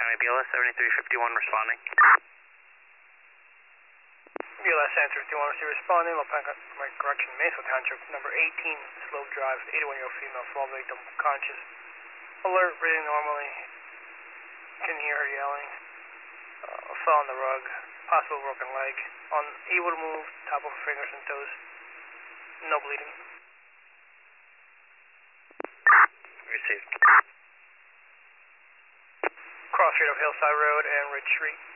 County, BLS 7351 responding. BLS 7351 receive responding, low correction, Mansfield Township, number 18, Slope Drive, 81-year-old female, fall victim, conscious, alert, breathing normally, can hear her yelling, fell on the rug, possible broken leg, unable to move, top of her fingers and toes, no bleeding. Received. Cross street of Hillside Road and Ridge Street.